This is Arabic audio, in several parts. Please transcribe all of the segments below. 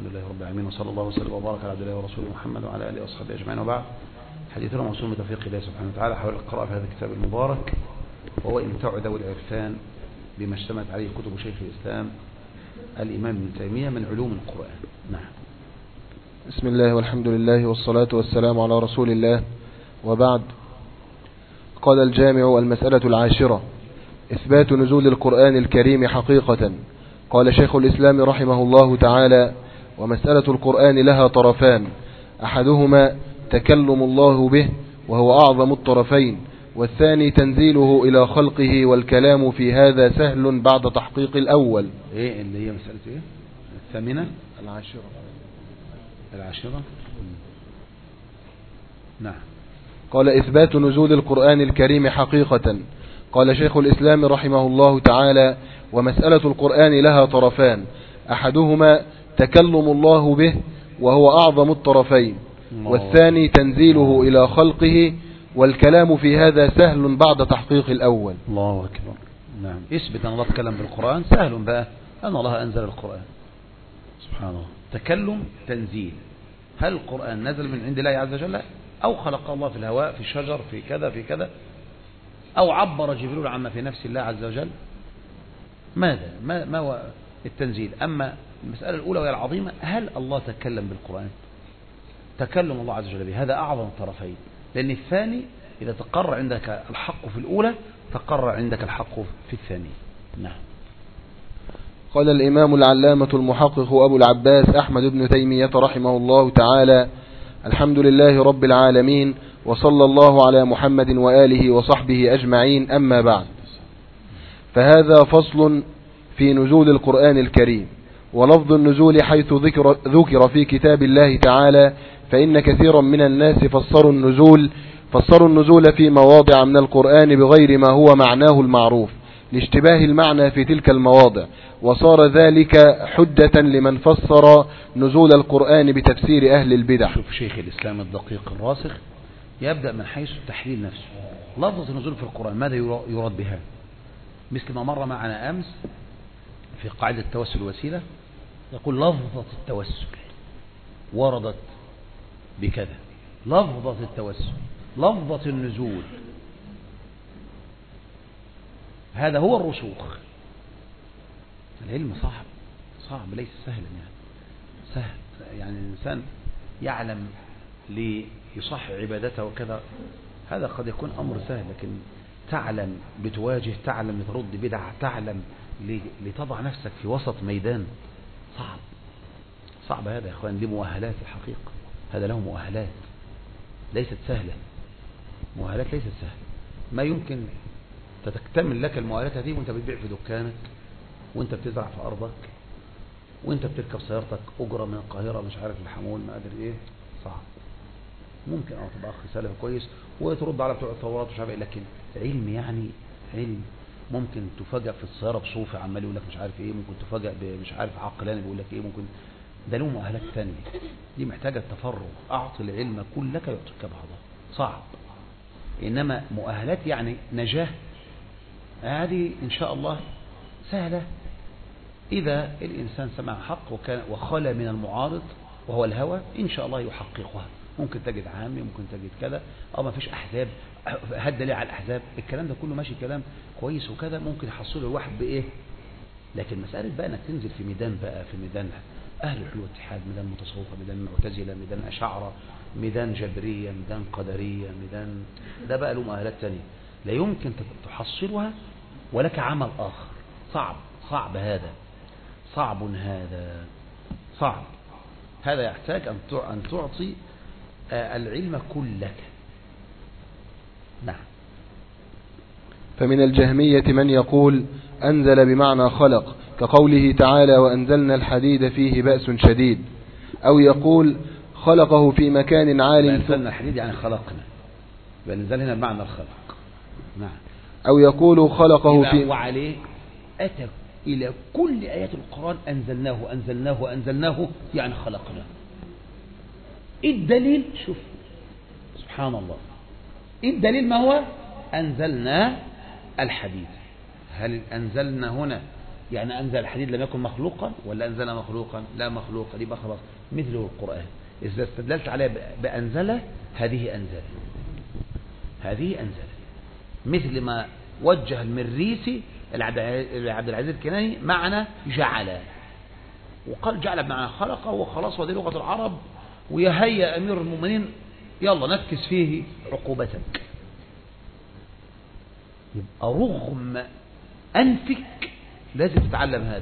لله رب العالمين، وصلى الله وسلم وبارك على عبد الله ورسوله محمد وعلى آله وصحبه أجمعين، وبعد. حديثنا موصول بتوفيق الله سبحانه وتعالى حول القراءة في هذا الكتاب المبارك، وهو إمتاع ذوي العرفان بما اشتملت عليه كتب شيخ الإسلام الإمام ابن تيمية من علوم القرآن. نعم. بسم الله والحمد لله والصلاة والسلام على رسول الله، وبعد. قال الجامع: المسألة 10: إثبات نزول القرآن الكريم حقيقة. قال شيخ الإسلام رحمه الله تعالى: ومسألة القرآن لها طرفان، أحدهما تكلم الله به وهو أعظم الطرفين، والثاني تنزيله إلى خلقه، والكلام في هذا سهل بعد تحقيق الأول. إيه اللي هي مسألة إيه؟ الثامنة؟ 10. نعم. قال: إثبات نزول القرآن الكريم حقيقة. قال شيخ الإسلام رحمه الله تعالى: ومسألة القرآن لها طرفان، أحدهما تكلم الله به وهو أعظم الطرفين، والثاني تنزيله إلى خلقه، والكلام في هذا سهل بعد تحقيق الأول. الله أكبر. نعم. اثبت أن الله تكلم بالقرآن، سهل بقى أن الله أنزل القرآن. سبحان الله. تكلم، تنزيل. هل القرآن نزل من عند الله عز وجل، أو خلق الله في الهواء، في الشجر، في كذا في كذا، أو عبر جبريل عما في نفس الله عز وجل؟ ماذا ما هو التنزيل؟ أما المسألة الأولى وهي العظيمة، هل الله تكلم بالقرآن؟ تكلم الله عز وجل به، هذا أعظم الطرفين، لأن الثاني إذا تقرر عندك الحق في الأولى تقرر عندك الحق في الثانية. نعم. قال الإمام العلامة المحقق أبو العباس أحمد بن تيمية رحمه الله تعالى: الحمد لله رب العالمين، وصلى الله على محمد وآله وصحبه أجمعين، أما بعد. فهذا فصل في نزول القرآن الكريم. ولفظ النزول حيث ذكر في كتاب الله تعالى، فإن كثيرا من الناس فسروا النزول في مواضع من القرآن بغير ما هو معناه المعروف، لاشتباه المعنى في تلك المواضع، وصار ذلك حجة لمن فسر نزول القرآن بتفسير أهل البدع. شوف شيخ الإسلام الدقيق الراسخ يبدأ من حيث التحليل نفسه. لفظة النزول في القرآن ماذا يراد بها؟ مثل ما مر معنا أمس في قاعدة التوسل الوسيلة، يقول لفظة التوسل وردت بكذا، لفظة التوسل، لفظة النزول، هذا هو الرسوخ. العلم صعب ليس سهلا، سهل يعني الإنسان يعلم ليصح عبادته وكذا، هذا قد يكون أمر سهل، لكن تعلم بتواجه، تعلم لترد بدعة، تعلم لتضع نفسك في وسط ميدان صعب هذا يا أخوان. له مؤهلات الحقيقة، هذا له مؤهلات ليست سهلة، مؤهلات ليست سهلة. ما يمكن تكتمل لك المؤهلات هذه وانت بتبيع في دكانك، وانت بتزرع في أرضك، وانت بتركب سيارتك أجرة من القاهرة مش عارف الحمول ما قادر ايه. صعب. ممكن تبقى أخ سالف كويس وترد على بتوع الثورات مش عارف ايه، لكن علم يعني علم. ممكن تفاجأ في السيارة بصوفي عمال يقول لك مش عارف ايه، ممكن تفاجأ مش عارف عقلاني بيقول لك ايه، ممكن ده له مؤهلات ثانية، دي محتاجة التفرغ. أعطي العلم كلك يعطيك بعضه. صعب. إنما مؤهلات يعني نجاة، هذه إن شاء الله سهلة إذا الإنسان سمع حق وخلى من المعارض وهو الهوى، إن شاء الله يحققها. ممكن تجد عامي، ممكن تجد كذا، ما فيش أحزاب، هد ليه على الأحزاب، الكلام ده كله ماشي كلام كويس وكذا، ممكن يحصل الواحد بإيه. لكن مسألة بقى أنك تنزل في ميدان، بقى في ميدان أهل الحلول والاتحاد، ميدان متصوفة، ميدان معتزلة، ميدان أشاعرة، ميدان جبرية، ميدان قدرية، ميدان ده بقى له مؤهلات ثانية لا يمكن تحصلها، ولك عمل آخر صعب هذا، صعب هذا يحتاج أن تعطي العلم كلك. نعم. فمن الجهمية من يقول أنزل بمعنى خلق، كقوله تعالى: وأنزلنا الحديد فيه بأس شديد، أو يقول خلقه في مكان عال. أنزلنا الحديد يعني خلقنا، وأنزل هنا بمعنى الخلق. نعم. أو يقول خلقه في، وعليه أتى إلى كل آيات القرآن أنزلناه يعني خلقناه. الدليل شوف سبحان الله، الدليل ما هو؟ أنزلنا الحديد. هل أنزلنا هنا يعني أنزل الحديد لم يكن مخلوقا ولا أنزل مخلوقا؟ لا مخلوقا، يبقى خلاص مثله القرآن. إذا استدللت عليه بأنزله هذه أنزل، هذه أنزل، مثل ما وجه المريسي عبد العزيز الكناني معنى جعل، وقال جعل بمعنى خلقه وخلاص، ودي لغة العرب، ويهيأ أمير المؤمنين يلا نفكس فيه عقوبتك. يبقى رغم أنفك لازم تتعلم هذا.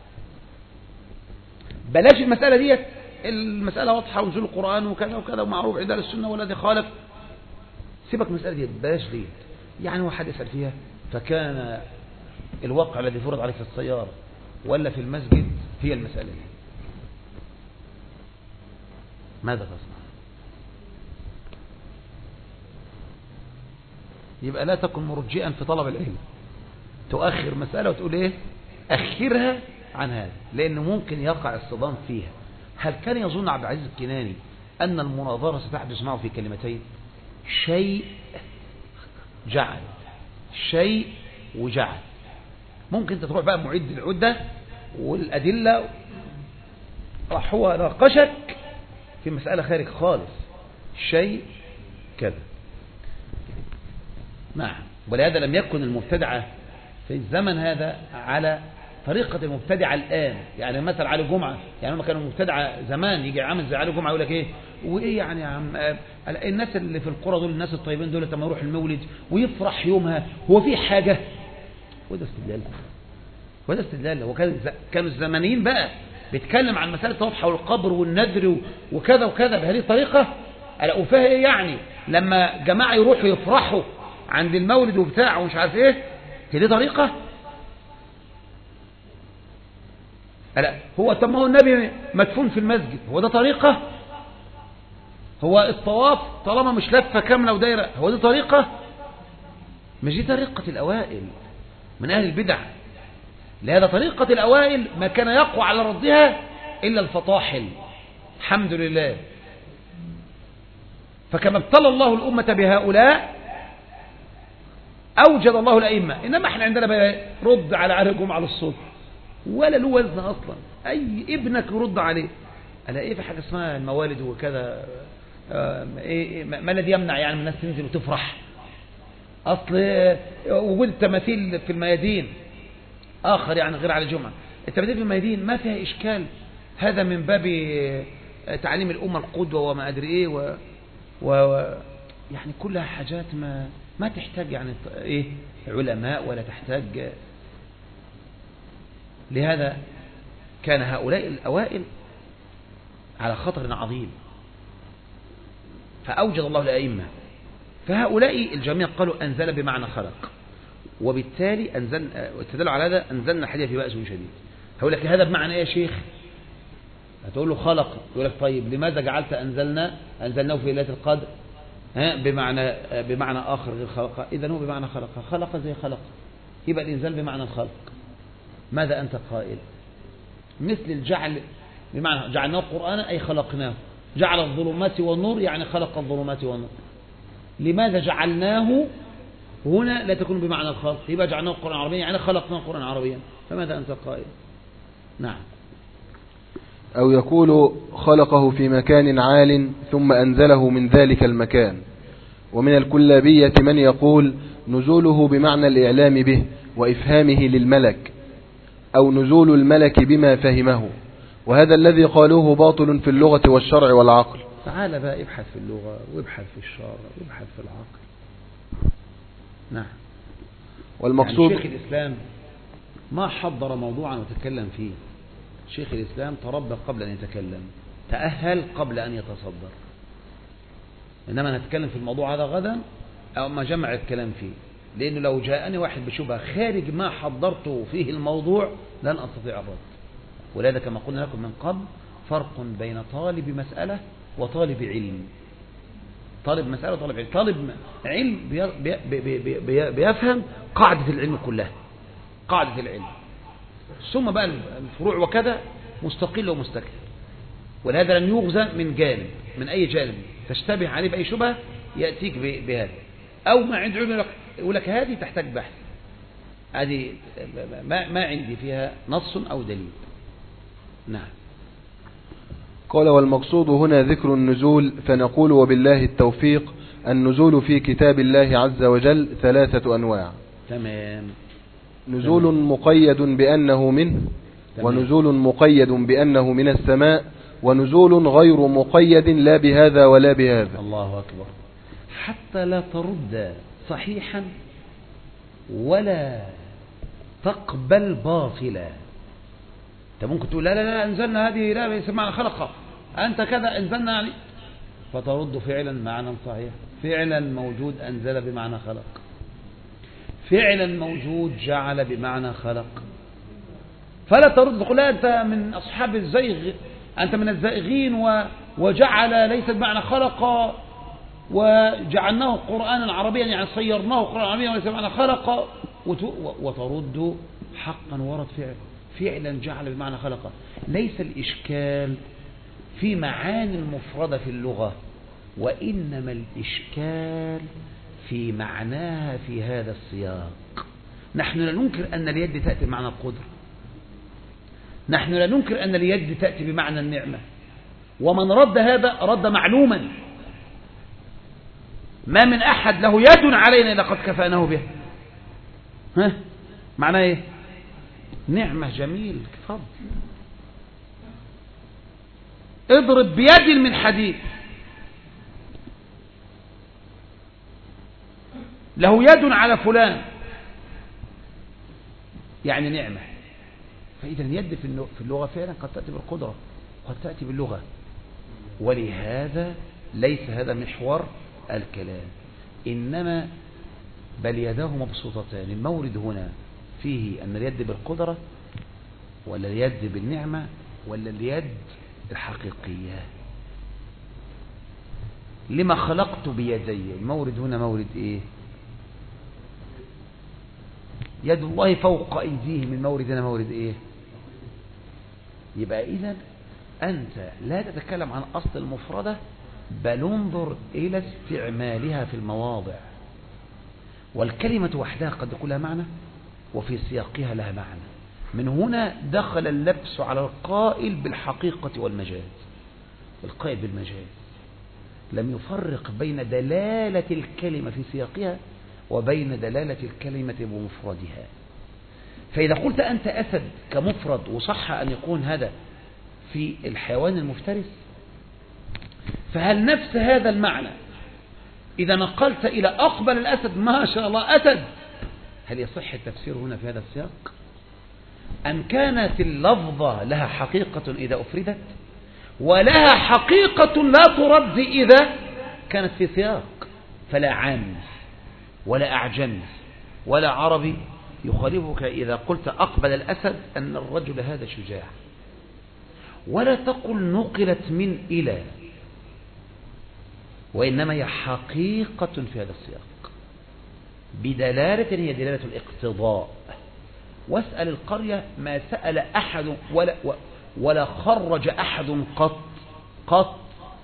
بلاش المسألة ديت، المسألة واضحة ونزول القرآن وكذا وكذا ومعروف عند السنة والذي خالف، سيبك من المسألة ديت، بلاش ديت. يعني واحد يسأل فيها فكان الواقع الذي فرض عليه في السيارة ولا في المسجد هي المسألة دي، ماذا تصنع؟ يبقى لا تكن مرجئا في طلب العلم، تؤخر مسألة وتقول ايه أخرها عن هذا، لأنه ممكن يقع الصدام فيها. هل كان يظن عبد العزيز الكناني أن المناظرة ستحدث معه في كلمتين؟ شيء جعل، شيء وجعل. ممكن انت تروح بقى معد العدة والأدلة، راح هو ناقشك في مسألة خارج خالص، شيء كذا. نعم. ولهذا لم يكن المبتدعة في الزمن هذا على طريقة المبتدعة الآن. يعني مثل علي جمعة، يعني هم كانوا مبتدعة زمان يجي عامل زي علي جمعة يقول لك ايه وايه يعني يا عم الناس اللي في القرى دول، الناس الطيبين دول لما يروح المولد ويفرح يومها، هو في حاجة؟ وده استدلال، وده استدلال. وكانوا الزمانيين بقى بيتكلم عن مسألة توضح حول القبر والندر وكذا وكذا بهذه الطريقة. وفيها ايه يعني لما جماعة يروحوا يفرحوا عند المولد وبتاع ومش عارف ايه، هي دي طريقة؟ لا. هو طب ما هو النبي مدفون في المسجد، هو ده طريقة؟ هو الطواف طالما مش لفة كاملة ودايرة، هو دي طريقة؟ مش دي طريقة الأوائل من أهل البدع. لهذا طريقة الأوائل ما كان يقوى على ردها إلا الفطاحل، الحمد لله. فكما ابتلى الله الأمة بهؤلاء أوجد الله الأئمة. إنما احنا عندنا بقى رد على علي جمعة للصوت ولا له وزن أصلا، أي ابنك يرد عليه. ألا إيه في حاجة اسمها الموالد وكذا؟ ما الذي يمنع يعني الناس تنزل وتفرح؟ أصل وجود التماثيل في الميادين آخر يعني غير على الجمعة. التماثيل في الميادين ما فيها إشكال، هذا من باب تعليم الأمة القدوة وما أدري إيه يعني كلها حاجات ما تحتاج يعني إيه علماء ولا تحتاج. لهذا كان هؤلاء الأوائل على خطر عظيم، فأوجد الله الأئمة. فهؤلاء الجميع قالوا أنزل بمعنى خلق، وبالتالي استدلوا على هذا أنزلنا الحديد في بأس شديد. هقول لك هذا بمعنى إيه يا شيخ؟ هتقول له خلق، يقول لك طيب لماذا جعلت أنزلناه في ليلة القدر بمعنى آخر غير خلق؟ إذا هو بمعنى خلق زي خلق، يبقى الإنزال بمعنى الخلق. ماذا أنت قائل؟ مثل الجعل بمعنى جعلناه قرآنا أي خلقناه، جعل الظلمات والنور يعني خلق الظلمات والنور. لماذا جعلناه هنا لا تكون بمعنى الخلق؟ يبقى جعلناه قرآن عربيا يعني خلقناه قرآن عربيا. فماذا أنت قائل؟ نعم. أو يقول خلقه في مكان عال ثم أنزله من ذلك المكان. ومن الكلابية من يقول نزوله بمعنى الإعلام به وإفهامه للملك، أو نزول الملك بما فهمه، وهذا الذي قالوه باطل في اللغة والشرع والعقل. تعال بقى ابحث في اللغة وابحث في الشرع وابحث في العقل. نعم. والمقصود يعني شيخ الإسلام ما حضر موضوعا وتكلم فيه. شيخ الإسلام تربى قبل أن يتكلم، تأهل قبل أن يتصدر. إنما نتكلم في الموضوع هذا غدا أو ما جمع الكلام فيه، لأنه لو جاءني واحد بشبهة خارج ما حضرته فيه الموضوع لن أستطيع الرد. ولهذا كما قلنا لكم من قبل فرق بين طالب مسألة وطالب علم. طالب مسألة وطالب علم. طالب علم بيفهم قاعدة العلم كلها، قاعدة العلم، ثم بقى الفروع وكذا مستقل ومستكثر. ولهذا لن يغزى من جانب، من أي جانب تشتبه عليه بأي شبهة يأتيك بهذا، أو ما عند علم يقول لك هذه تحتاج بحث، هذه ما عندي فيها نص أو دليل. نعم. قال والمقصود هنا ذكر النزول، فنقول وبالله التوفيق النزول في كتاب الله عز وجل 3 أنواع. تمام. نزول مقيد بأنه منه، ونزول مقيد بأنه من السماء، ونزول غير مقيد لا بهذا ولا بهذا. الله أكبر. حتى لا ترد صحيحا ولا تقبل باطلا. انت ممكن تقول لا لا لا انزلنا هذه لا يسمعنا خلقه انت كذا انزلنا يعني، فترد فعلا معنى صحيح. فعلا موجود انزل بمعنى خلق، فعلا موجود جعل بمعنى خلق. فلا ترد تقول لا انت من اصحاب الزيغ، انت من الزائغين، وجعل ليس بمعنى خلق وجعلناه قرآنا عربيا يعني صيرناه قرآنا عربيا وليس بمعنى خلق، وترد حقا ورد فعلا جعل بمعنى خلق. ليس الإشكال في معاني المفردة في اللغة، وإنما الإشكال في معناها في هذا السياق. نحن لا ننكر أن اليد تأتي بمعنى القدرة، نحن لا ننكر أن اليد تأتي بمعنى النعمة، ومن رد هذا رد معلوما. ما من أحد له يد علينا إلا قد كفأناه به. ها معناه إيه؟ نعمة، جميل، فضل. اضرب بيد من حديد، له يد على فلان، يعني نعمة. فإذا اليد في اللغة فعلا قد تأتي بالقدرة وقد تأتي باللغة، ولهذا ليس هذا محور الكلام، إنما بل يداه مبسوطتان. المورد هنا فيه أن اليد بالقدرة ولا اليد بالنعمة ولا اليد الحقيقية. لما خلقت بيدي، المورد هنا مورد إيه؟ يد الله فوق أيديهم. المورد هنا مورد إيه؟ يبقى إذن أنت لا تتكلم عن أصل المفردة، بل انظر إلى استعمالها في المواضع. والكلمة وحدها قد يكون لها معنى وفي سياقها لها معنى. من هنا دخل اللبس على القائل بالحقيقة والمجاز. القائل بالمجاز لم يفرق بين دلالة الكلمة في سياقها وبين دلالة الكلمة بمفردها. فإذا قلت أنت أسد كمفرد، وصح أن يكون هذا في الحيوان المفترس، فهل نفس هذا المعنى إذا نقلت إلى أقبل الأسد ما شاء الله أسد، هل يصح التفسير هنا في هذا السياق؟ أم كانت اللفظة لها حقيقة إذا أفردت، ولها حقيقة لا ترد إذا كانت في سياق؟ فلا عامي ولا أعجمي ولا عربي يخالفك إذا قلت أقبل الأسد أن الرجل هذا شجاع. ولا تقل نقلت من إلى، وإنما هي حقيقة في هذا السياق بدلالة هي دلالة الاقتضاء. واسأل القرية ما سأل أحد ولا خرج أحد قط،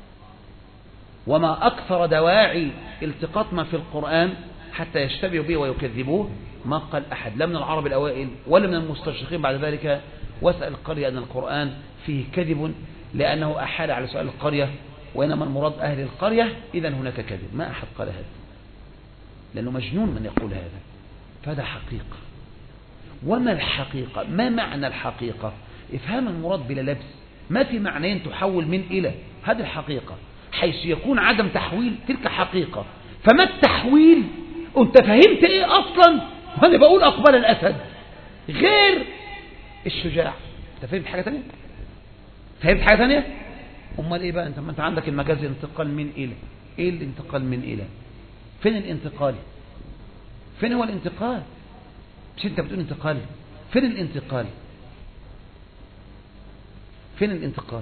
وما أكثر دواعي التقاط ما في القرآن حتى يشتبهوا به ويكذبوه. ما قال أحد لا من العرب الأوائل ولا من المستشرقين بعد ذلك واسأل القرية أن القرآن فيه كذب لأنه أحال على سؤال القرية، وإنما المراد أهل القرية، إذن هناك كذب. ما أحد قال هذا، لأنه مجنون من يقول هذا. فهذا حقيقة. وما الحقيقة؟ ما معنى الحقيقة؟ إفهام المراد بلا لبس. ما في معنيين تحول من إلى، هذه الحقيقة. حيث يكون عدم تحويل تلك حقيقة. فما التحويل؟ أنت فهمت إيه أصلا؟ وأنا بقول أقبل الأسد غير الشجاع. أنت فهمت حاجة تانية؟ فهمت حاجة تانية؟ أمال إيه بقى؟ أنت عندك المجاز انتقال من إلى. إيه الانتقال من إلى؟ فين الانتقال؟ فين هو الانتقال؟ مش أنت بتقول انتقال؟ فين الانتقال؟ فين الانتقال؟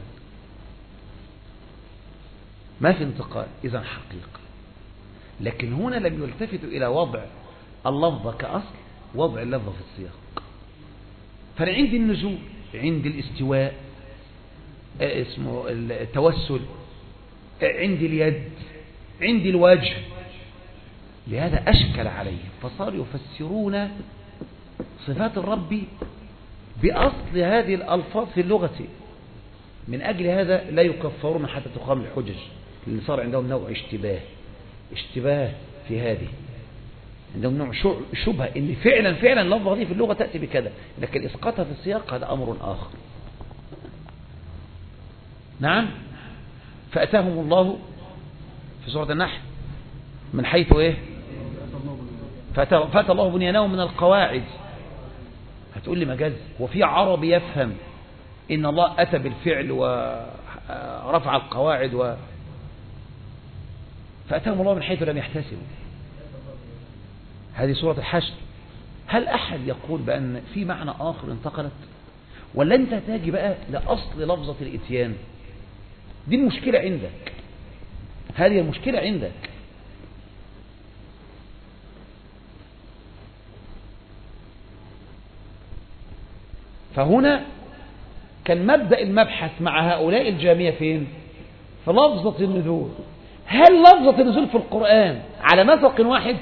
ما في انتقال. إذن حقيقة. لكن هنا لم يلتفتوا إلى وضع اللفظة كأصل، وضع اللفظة في السياق. فأنا عندي النزول، عندي الاستواء، اسمه التوسل، عندي اليد، عندي الوجه. لهذا أشكل عليهم فصاروا يفسرون صفات الرب بأصل هذه الألفاظ في اللغة. من أجل هذا لا يكفرون حتى تقام الحجج، لأن صار عندهم نوع اشتباه في هذه، عندهم نوع شبهة إن فعلا اللفظة دي في اللغة تأتي بكذا، لكن إسقاطها في السياق هذا أمر آخر. نعم. فأتاهم الله في سورة النحل من حيث إيه؟ فأتى الله بنيانهم من القواعد. هتقول لي مجاز؟ وفي عربي يفهم إن الله أتى بالفعل ورفع القواعد فأتاهم الله من حيث لم يحتسبوا. هذه سورة الحشر. هل أحد يقول بأن في معنى آخر انتقلت؟ ولا أنت تاجي بقى لأصل لفظة الإتيان؟ دي المشكلة عندك، هذه المشكلة عندك. فهنا كان مبدأ المبحث مع هؤلاء الجامية فين؟ في لفظة النزول. هل لفظة النزول في القرآن على نسق واحد؟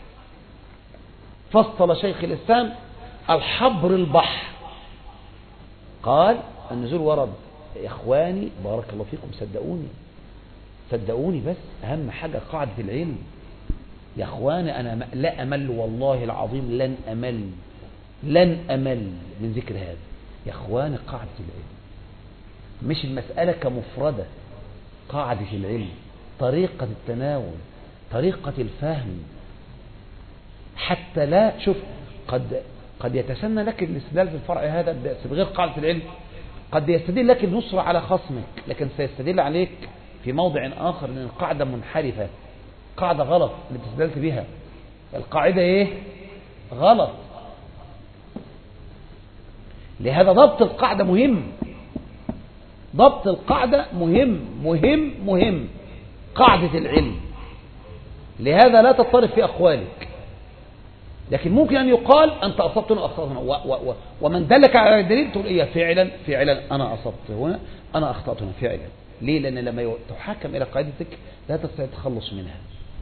فصل شيخ الإسلام الحبر البحر، قال النزول ورد يا إخواني بارك الله فيكم، صدقوني بس أهم حاجة قاعدة العلم يا إخواني. أنا لا أمل والله العظيم، لن أمل من ذكر هذا يا إخواني. قاعدة العلم مش المسألة كمفردة، قاعدة العلم، طريقة التناول، طريقة الفهم، حتى لا شوف قد يتسنى لك الاستدلال في الفرع هذا بغير قاعدة العلم، قد يستدل لك النصرة على خصمك، لكن سيستدل عليك في موضع آخر لأن القاعدة منحرفة، قاعدة غلط اللي استدلت بها، القاعدة إيه؟ غلط. لهذا ضبط القاعدة مهم، ضبط القاعدة مهم قاعدة العلم. لهذا لا تضطرب في أقوالك، لكن ممكن أن يقال أنت أصبت هنا وأخطأت هنا، ومن دلك على الدليل تقول إيه فعلا أنا أصبت هنا، أنا أخطأت هنا فعلا. ليه؟ لأن لما تحاكم إلى قاعدتك لا تستطيع التخلص منها.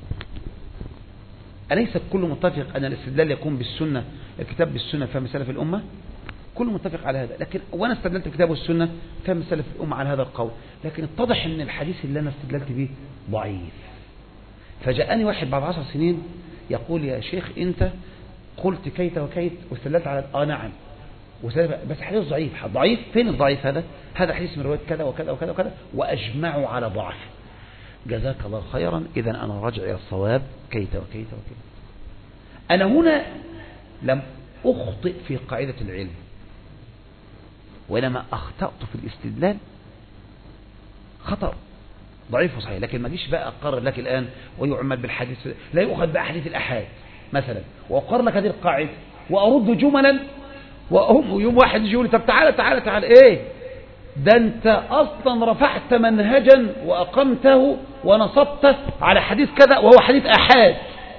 أليس كل متفق أن الاستدلال يكون بالسنة، الكتاب بالسنة فهم سلف الأمة؟ كل متفق على هذا، لكن وأنا استدللت الكتاب والسنة فهم سلف الأمة على هذا القول، لكن اتضح أن الحديث اللي أنا استدللت به ضعيف. فجاءني واحد بعد 10 سنين يقول يا شيخ أنت قلت كيت وكيت واستدللت على نعم، بس حديث ضعيف. فين الضعيف هذا؟ هذا حديث من رواية كذا وكذا وكذا وكذا وأجمعوا على ضعف. جزاك الله خيرا، إذا أنا راجع إلى الصواب كيت وكيت وكيت. أنا هنا لم أخطئ في قاعدة العلم، وإنما أخطأت في الاستدلال خطأ ضعيف وصحيح. لكن ما جيش بقى أقرر لك الآن ويعمل بالحديث، لا يؤخذ بأحاديث الأحاد مثلا، وأقرر لك هذه القاعدة وأرد جملا، وهم يوم واحد يجي يقول لي طب تعالى إيه ده أنت أصلا رفعت منهجا وأقمته ونصبته على حديث كذا وهو حديث أحاد.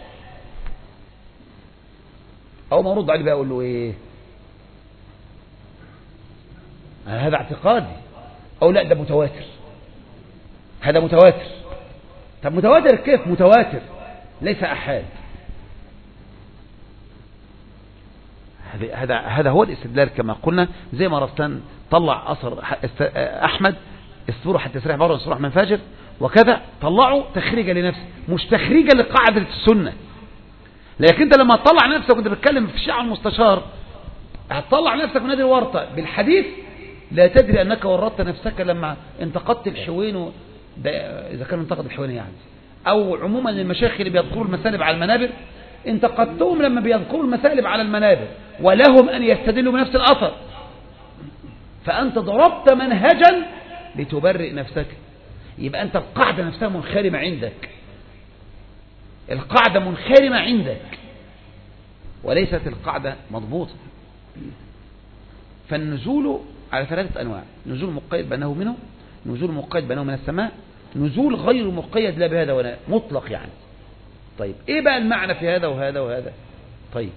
أو ما أرد عليه بقى أقول له إيه؟ هذا اعتقادي، أو لا ده متواتر، هذا متواتر. طب متواتر كيف؟ متواتر ليس أحاد. هذا هو الاستدلال كما قلنا. زي ما رستان طلع أثر أحمد استوروا حتى يسرح بره يسرح من فاجر وكذا، طلعوا تخريجا لنفسه مش تخريجا لقاعدة السنة. لكن انت لما تطلع نفسك وانت بتتكلم في الشيعة المستشار هتطلع نفسك من هذه الورطة بالحديث، لا تدري أنك ورطت نفسك لما انتقدت الحوين، إذا كان انتقد الحوين يعني، أو عموما المشايخ اللي بيذكروا المسالب على المنابر انتقدتهم لما بيذكروا المسالب على المنابر، ولهم أن يستدلوا بنفس الأثر. فأنت ضربت منهجا لتبرئ نفسك، يبقى أنت القاعدة نفسها منخرمة عندك، القاعدة منخرمة عندك وليست القاعدة مضبوطة. فالنزول على 3 أنواع: نزول مقيد بأنه منه، نزول مقيد بأنه من السماء، نزول غير مقيد لا بهذا ولا مطلق يعني. طيب إيه بقى المعنى في هذا وهذا وهذا؟ طيب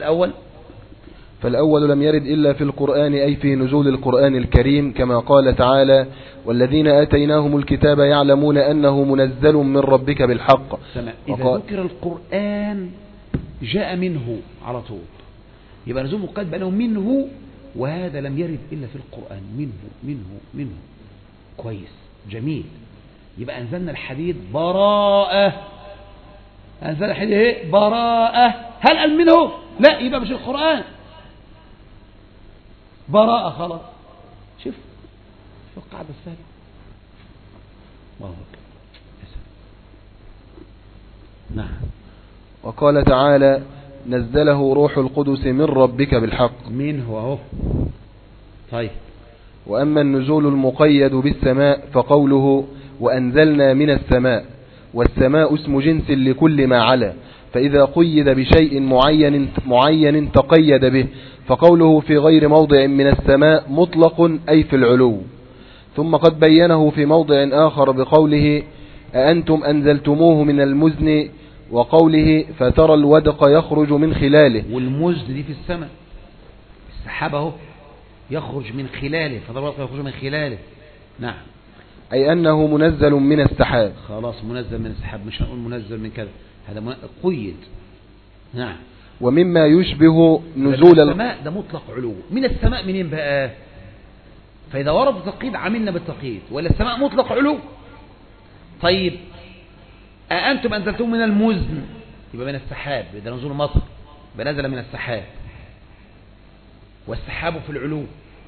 فالأول لم يرد إلا في القرآن، أي في نزول القرآن الكريم، كما قال تعالى: والذين آتيناهم الكتاب يعلمون أنه منزل من ربك بالحق. إذا ذكر القرآن جاء منه على طول، يبقى لزوم مقيد بأنه منه، وهذا لم يرد إلا في القرآن. منه كويس جميل. يبقى أنزلنا الحديد براءة، أنزل الحديد إيه؟ براءة. هل قال منه؟ لا، يبقى مش القرآن. براءة خلاص. شوف القاعدة السهلة. الله أكبر. نعم. وقال تعالى: نزله روح القدس من ربك بالحق. منه أهو. طيب. وأما النزول المقيد بالسماء فقوله: وأنزلنا من السماء، والسماء اسم جنس لكل ما علا، فإذا قيد بشيء معين تقيد به، فقوله في غير موضع من السماء مطلق أي في العلو. ثم قد بينه في موضع آخر بقوله: أأنتم أنزلتموه من المزن، وقوله: فترى الودق يخرج من خلاله. والمزن دي في السماء، السحاب اهو يخرج من خلاله، فترى الودق يخرج من خلاله. نعم. أي أنه منزل من السحاب. خلاص، منزل من السحاب، مش هنقول منزل من كذا، هذا قيد. نعم. ومما يشبه نزول السماء ده مطلق علو. من السماء منين بقى؟ فإذا ورد التقييد عملنا بالتقييد، ولا السماء مطلق علو. طيب، أأنتم أنزلتم من المزن، يبقى من السحاب، ده نزول مطر، بنزل من السحاب، والسحاب في العلو.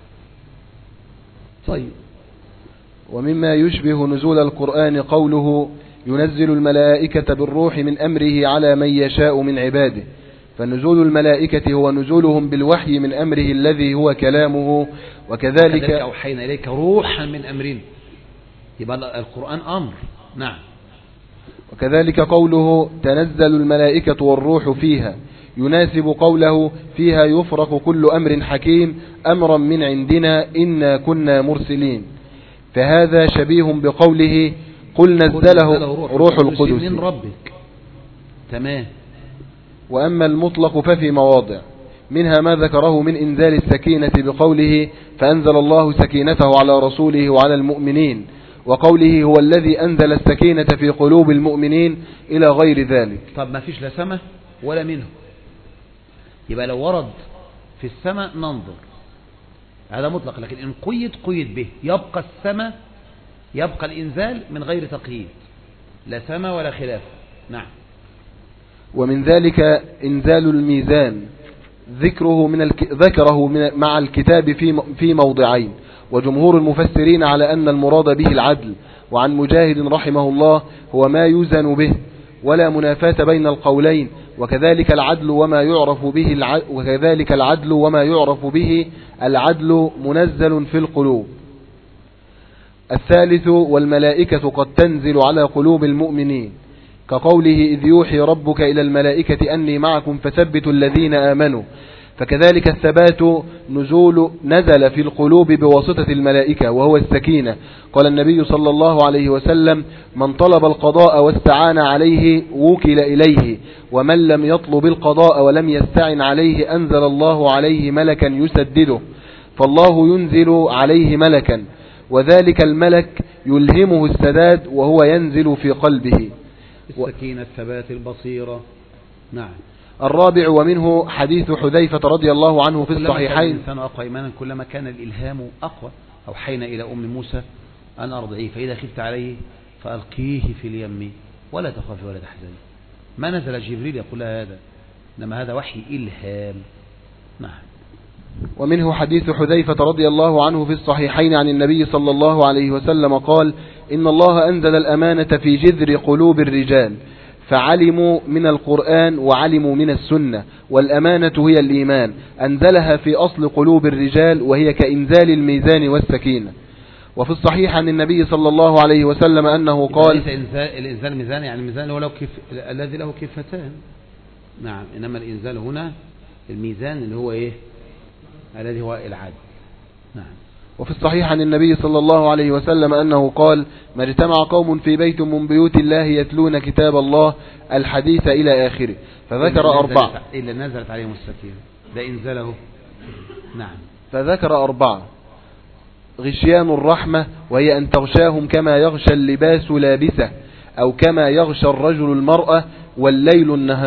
طيب. ومما يشبه نزول القرآن قوله: ينزل الملائكة بالروح من أمره على من يشاء من عباده. فنزول الملائكة هو نزولهم بالوحي من أمره الذي هو كلامه. وكذلك أوحينا إليك روحا من أمرنا، يبقى القرآن أمر. نعم. وكذلك قوله: تنزل الملائكة والروح فيها، يناسب قوله: فيها يفرق كل أمر حكيم أمرا من عندنا إنا كنا مرسلين. فهذا شبيه بقوله: قل نزله روح القدس من ربك. تمام. وأما المطلق ففي مواضع، منها ما ذكره من إنزال السكينة بقوله: فأنزل الله سكينته على رسوله وعلى المؤمنين، وقوله: هو الذي أنزل السكينة في قلوب المؤمنين، إلى غير ذلك. طب ما فيش لا سماء ولا منه، يبقى لو ورد في السماء ننظر، هذا مطلق. لكن إن قيد به، يبقى السماء، يبقى الإنزال من غير تقييد، لا سماء ولا خلاف. نعم. ومن ذلك إنزال الميزان، ذكره مع الكتاب في موضعين، وجمهور المفسرين على أن المراد به العدل. وعن مجاهد رحمه الله: هو ما يوزن به، ولا منافاة بين القولين. وكذلك العدل وما يعرف به العدل منزل في القلوب. الثالث: والملائكة قد تنزل على قلوب المؤمنين، كقوله: إذ يوحي ربك إلى الملائكة أني معكم فثبتوا الذين آمنوا. فكذلك الثبات نزل في القلوب بواسطة الملائكة، وهو السكينة. قال النبي صلى الله عليه وسلم: من طلب القضاء واستعان عليه وكل إليه، ومن لم يطلب القضاء ولم يستعن عليه أنزل الله عليه ملكا يسدده. فالله ينزل عليه ملكا، وذلك الملك يلهمه السداد، وهو ينزل في قلبه. السكينة، الثبات، البصيرة. نعم. الرابع: ومنه حديث حذيفة رضي الله عنه في الصحيحين: كلما كان الإنسان أقوى إيمانا كلما كان الإلهام أقوى. أوحينا إلى أم موسى أن أرضعيه، فإذا خفت عليه فألقيه في اليم ولا تخافي ولا تحزني. ما نزل جبريل يقول لها هذا، إنما هذا وحي إلهام. نعم. ومنه حديث حذيفة رضي الله عنه في الصحيحين عن النبي صلى الله عليه وسلم قال: إن الله أنزل الأمانة في جذر قلوب الرجال، فعلموا من القرآن وعلموا من السنة، والأمانة هي الإيمان، أنزلها في أصل قلوب الرجال، وهي كإنزال الميزان والسكينة. وفي الصحيح عن النبي صلى الله عليه وسلم أنه قال: ليس الإنزال ميزان، يعني الميزان هو الذي له كفتان. نعم. إنما الإنزال هنا الميزان اللي هو إيه؟ الذي هو العدل. نعم. وفي الصحيح عن النبي صلى الله عليه وسلم أنه قال: ما اجتمع قوم في بيت من بيوت الله يتلون كتاب الله، الحديث إلى آخره. فذكر أربعة إلا نزلت عليهم السكينة، ده إنزله. نعم. فذكر أربعة: غشيان الرحمة، وهي أن تغشاهم كما يغشى اللباس لابسه، أو كما يغشى الرجل المرأة والليل النهار،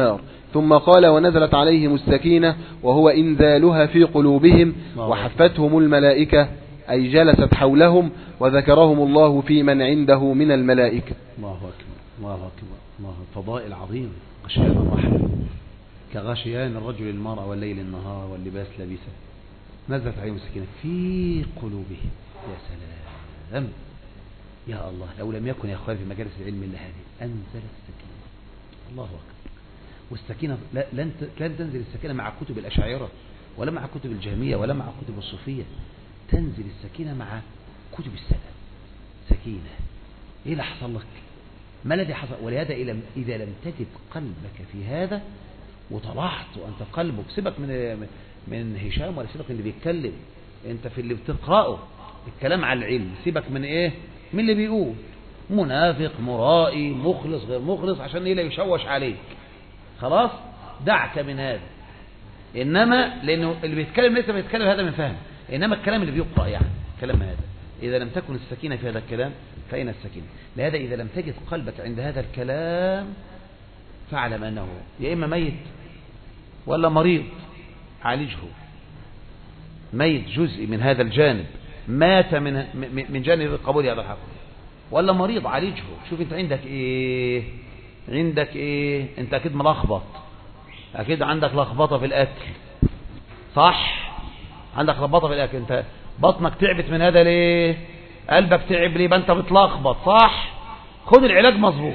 ثم قال ونزلت عليهم السكينة وهو إنزالها في قلوبهم وحفتهم الملائكة أي جلست حولهم وذكرهم الله في من عنده من الملائكة. الله أكبر الله أكبر الله. فضائل عظيم. غشيان الرحمة كغشيان الرجل المرأة والليل النهار واللباس لبسه. نزلت عليهم السكينة في قلوبهم. يا سلام يا الله، لو لم يكن يا أخوان في مجالس العلم إلا هذه أنزل السكينة. الله أكبر. والسكينة لن تنزل السكينة مع كتب الأشاعرة ولا مع كتب الجهمية ولا مع كتب الصوفية. تنزل السكينة مع كتب السلف. سكينة. إيه اللي حصل لك؟ ما الذي حصل؟ ولهذا إذا لم تجد قلبك في هذا وطلعت وأنت قلبك، سيبك من هشام ولا سيبك من اللي بيتكلم، أنت في اللي بتقرأه الكلام على العلم، سيبك من إيه؟ من اللي بيقول منافق مرائي مخلص غير مخلص عشان إيه لا يشوش عليك. خلاص دعك من هذا. إنما لأنه اللي بيتكلم لسه بيتكلم هذا من فهم، إنما الكلام اللي بيقرأ يعني كلام هذا. إذا لم تكن السكينة في هذا الكلام فأين السكينة؟ لهذا إذا لم تجد قلبك عند هذا الكلام فاعلم أنه يا إما ميت ولا مريض، عالجه. ميت جزء من هذا الجانب، مات من جانب قبول هذا الحق، ولا مريض عالجه. شوف أنت عندك إيه؟ عندك إيه؟ أنت أكيد ملخبط، أكيد عندك لخبطة في الأكل، صح؟ عندك لخبطة في الأكل. أنت بطنك تعبت من هذا ليه؟ قلبك تعب ليه؟ أنت بتلخبط، صح؟ خد العلاج مظبوط.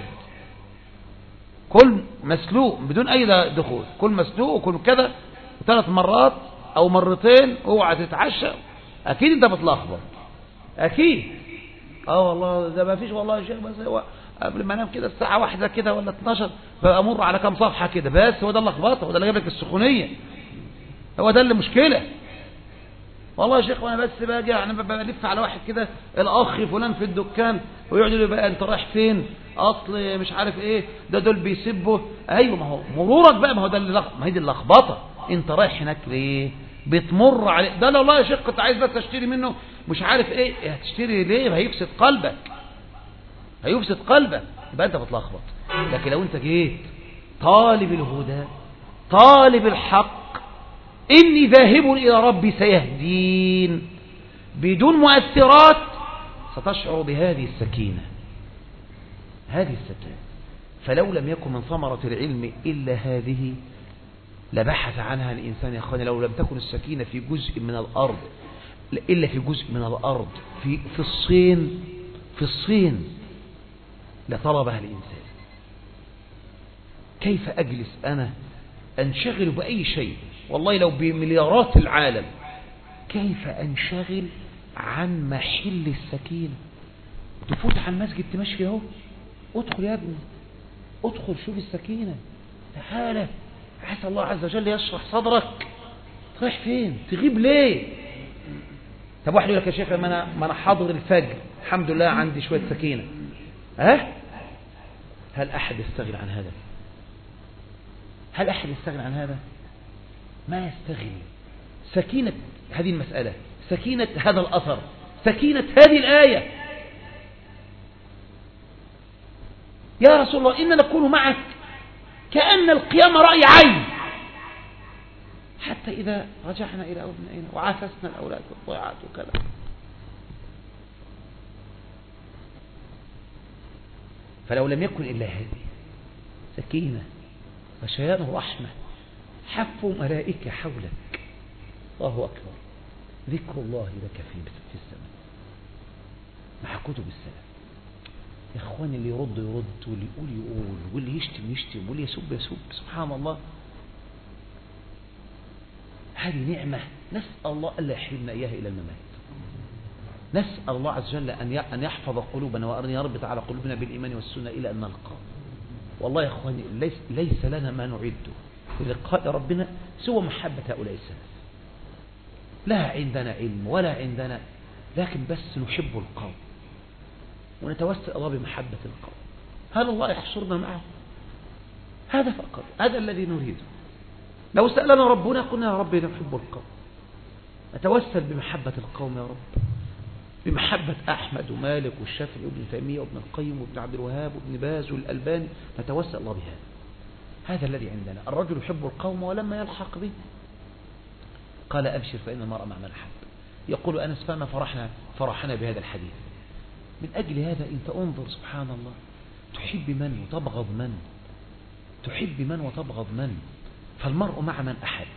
كل مسلوق بدون أي دخول، كل مسلوق وكل كذا 3 مرات أو مرتين، اوعى تتعشى. أكيد أنت بتلخبط، أكيد. والله ده ما فيش والله يا شيخ، بس هو قبل ما انام كده الساعة 1 كده ولا 12 بأمر على كام صفحة كده بس. هو ده اللخبطة، هو ده اللي جاب لك السخونية، هو ده اللي مشكلة. والله يا شيخ وانا بس باجي يعني بلف على واحد كده، الاخ فلان في الدكان، ويقعد يقول لي بقى انت رايح فين؟ اصل مش عارف ايه ده، دول بيسبوا. ايوه، ما هو مرورك بقى، ما هو ده اللي ما هي دي اللخبطه. انت رايح هناك ليه؟ بتمر عليه ده. والله يا شيخ كنت عايز بس اشتري منه مش عارف ايه. هتشتري ليه؟ هيفسد قلبك، هيفسد قلبك، يبقى انت بتلخبط. لكن لو انت جيت طالب الهدى طالب الحق، إني ذاهب إلى ربي سيهدين، بدون مؤثرات ستشعر بهذه السكينة، هذه السكينة. فلو لم يكن من ثمرة العلم إلا هذه لبحث عنها الإنسان يا أخواني. لو لم تكن السكينة في جزء من الأرض إلا في جزء من الأرض في الصين لطلبها الإنسان. كيف أجلس أنا أنشغل بأي شيء، والله لو بمليارات العالم، كيف أنشغل عن محل السكينة؟ تفوت على المسجد تمشي اهو، ادخل يا ابني، ادخل شوف السكينة، تعالى، عسى الله عز وجل يشرح صدرك. رايح فين؟ تغيب ليه؟ طب واحد يقول لك يا شيخ ما انا حاضر الفجر الحمد لله عندي شوية سكينة. هل أحد يستغني عن هذا؟ هل أحد يستغني عن هذا؟ ما يستغني. سكينة هذه المسألة، سكينة هذا الأثر، سكينة هذه الآية. يا رسول الله إننا نكون معك كأن القيامة رأي عين، حتى إذا رجعنا إلى أبنائنا وعافسنا الأولاد والضيعات وكذا. فلو لم يكن إلا هذه سكينة وشيان الرحمة، حف ملائكة حولك، الله أكبر، ذكر الله لك في السماء مع كتب السلام. يا أخواني اللي يرد يرد، واللي يقول يقول، واللي يشتم يشتم، واللي يسب يسب، سبحان الله. هذه نعمة نسأل الله ألا يحرمنا إياها إلى الممات. نسأل الله عز وجل أن يحفظ قلوبنا، وأن يا رب تعالى قلوبنا بالإيمان والسنة إلى أن نلقى. والله يا أخواني ليس لنا ما نعده للقاء ربنا سوى محبة هؤلاء السلف. لا عندنا علم ولا عندنا، لكن بس نحب القوم ونتوسل الله بمحبة القوم. هل الله يحشرنا معه؟ هذا فقط، هذا الذي نريده. لو سألنا ربنا قلنا يا رب نحب القوم، نتوسل بمحبة القوم يا رب، بمحبة أحمد ومالك والشافعي وابن تيمية وابن القيم وابن عبد الوهاب وابن باز والألباني، نتوسل الله بهذا. هذا الذي عندنا. الرجل يحب القوم ولما يلحق به قال أبشر فإن المرء مع من أحب. يقول أنس فما فرحنا بهذا الحديث. من أجل هذا أنت انظر سبحان الله، تحب من وتبغض من، تحب من وتبغض من، فالمرء مع من أحب.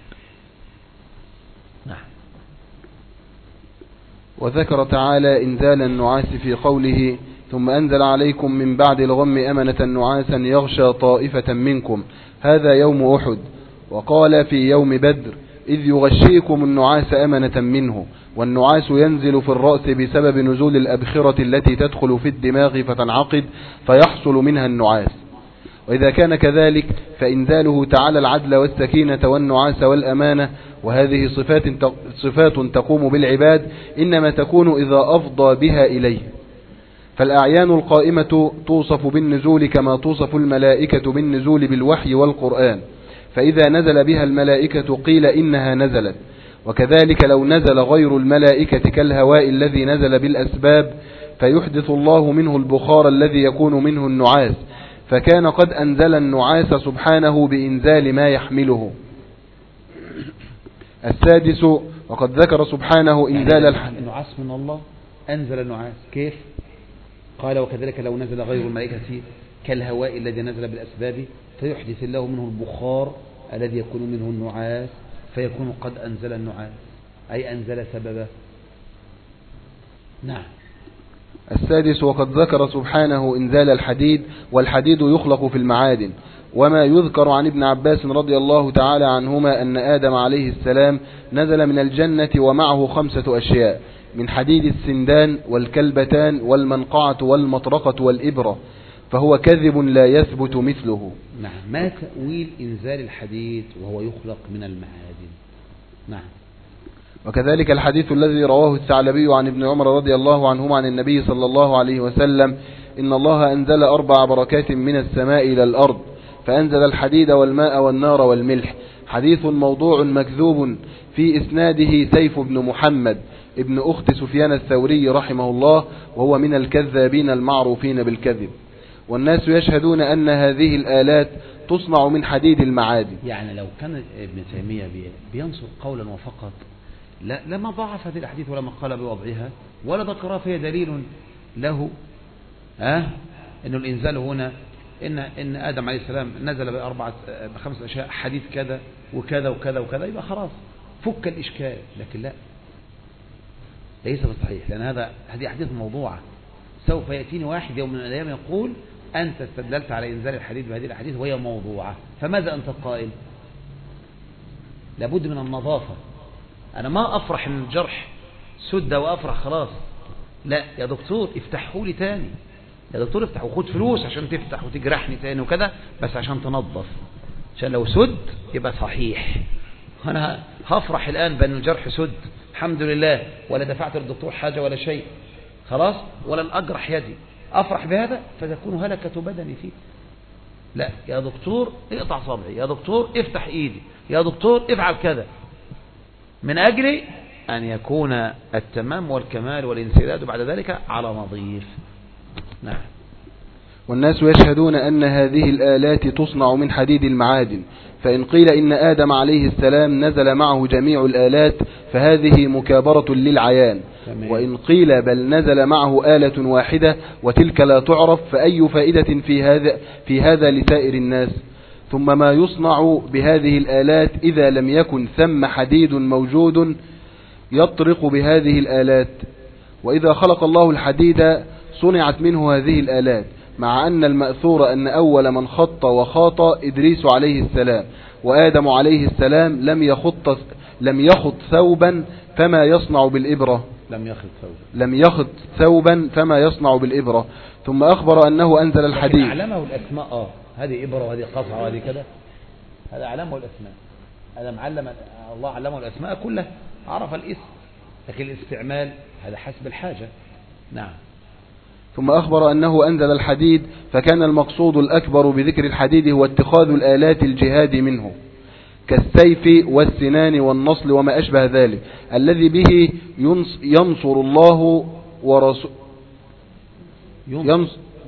نعم. وذكر تعالى إنزال النعاس في قوله ثم أنزل عليكم من بعد الغم أمنة نعاسا يغشى طائفة منكم هذا يوم أحد. وقال في يوم بدر إذ يغشيكم النعاس أمنة منه، والنعاس ينزل في الرأس بسبب نزول الأبخرة التي تدخل في الدماغ فتنعقد فيحصل منها النعاس. وإذا كان كذلك فإنزاله تعالى العدل والسكينة والنعاس والأمانة، وهذه صفات تقوم بالعباد إنما تكون إذا أفضى بها إليه. فالأعيان القائمة توصف بالنزول كما توصف الملائكة بالنزول بالوحي والقرآن، فإذا نزل بها الملائكة قيل إنها نزلت. وكذلك لو نزل غير الملائكة كالهواء الذي نزل بالأسباب فيحدث الله منه البخار الذي يكون منه النعاس، فكان قد أنزل النعاس سبحانه بإنزال ما يحمله. السادس وقد ذكر سبحانه إنزال النعاس من الله، أنزل النعاس كيف؟ قال وكذلك لو نزل غير الملائكة كالهواء الذي نزل بالأسباب فيحدث الله منه البخار الذي يكون منه النعاس فيكون قد أنزل النعاس أي أنزل سببه. نعم. السادس وقد ذكر سبحانه إنزال الحديد، والحديد يخلق في المعادن. وما يذكر عن ابن عباس رضي الله تعالى عنهما أن آدم عليه السلام نزل من الجنة ومعه 5 أشياء من حديد السندان والكلبتان والمنقعة والمطرقة والإبرة، فهو كذب لا يثبت مثله. نعم. ما تأويل إنزال الحديد وهو يخلق من المعادن؟ نعم. وكذلك الحديث الذي رواه الثعلبي عن ابن عمر رضي الله عنهما عن النبي صلى الله عليه وسلم إن الله أنزل 4 بركات من السماء إلى الأرض فأنزل الحديد والماء والنار والملح. حديث موضوع مكذوب في إسناده سيف بن محمد ابن أخت سفيان الثوري رحمه الله، وهو من الكذابين المعروفين بالكذب. والناس يشهدون أن هذه الآلات تصنع من حديد المعادن. يعني لو كان ابن تيمية بينصر قولا وفقط لما ضعف هذه الأحاديث ولا قال بوضعها ولا ذكر فيها دليل له إنه الإنزال هنا إن آدم عليه السلام نزل ب5 أشياء حديث كذا وكذا وكذا وكذا، يبقى خلاص فك الإشكال. لكن لا، ليس بصحيح، لأن هذه أحاديث موضوعة. سوف يأتيني واحد يوم من الأيام يقول أنت استدللت على إنزال الحديث بهذه الأحاديث وهي موضوعة، فماذا أنت قائل؟ لابد من النظافة. أنا ما أفرح إن الجرح سد وأفرح خلاص، لا يا دكتور افتحه لي تاني، يا دكتور افتح وخد فلوس عشان تفتح وتجرحني تاني وكذا، بس عشان تنظف، عشان لو سد يبقى صحيح. أنا هفرح الآن بأن الجرح سد الحمد لله، ولا دفعت للدكتور حاجة ولا شيء خلاص، ولا الأجرح يدي، أفرح بهذا فتكون هلكة بدني فيه. لا يا دكتور اقطع صبعي، يا دكتور افتح ايدي، يا دكتور افعل كذا، من أجل أن يكون التمام والكمال والانسداد بعد ذلك على نظيف. نعم. والناس يشهدون أن هذه الآلات تصنع من حديد المعادن، فإن قيل إن آدم عليه السلام نزل معه جميع الآلات فهذه مكابرة للعيان. وإن قيل بل نزل معه آلة واحدة وتلك لا تعرف فأي فائدة في هذا لسائر الناس؟ ثم ما يصنع بهذه الآلات إذا لم يكن ثم حديد موجود يطرق بهذه الآلات؟ وإذا خلق الله الحديد صنعت منه هذه الآلات، مع أن المأثور أن أول من خط وخاط إدريس عليه السلام، وآدم عليه السلام لم يخط ثوبا فما يصنع بالإبرة. لم يخط ثوبا فما يصنع بالإبرة. ثم أخبر أنه أنزل الحديد. أعلمه الأسماء هذه إبرة وهذه قطعة وهذه كذا، هذا أعلمه الأسماء، هذا معلم الله علمه الأسماء كلها، عرف الاسم، لكن الاستعمال هذا حسب الحاجة. نعم. ثم أخبر أنه أنزل الحديد، فكان المقصود الأكبر بذكر الحديد هو اتخاذ الآلات الجهاد منه كالسيف والسنان والنصل وما أشبه ذلك، الذي به ينصر الله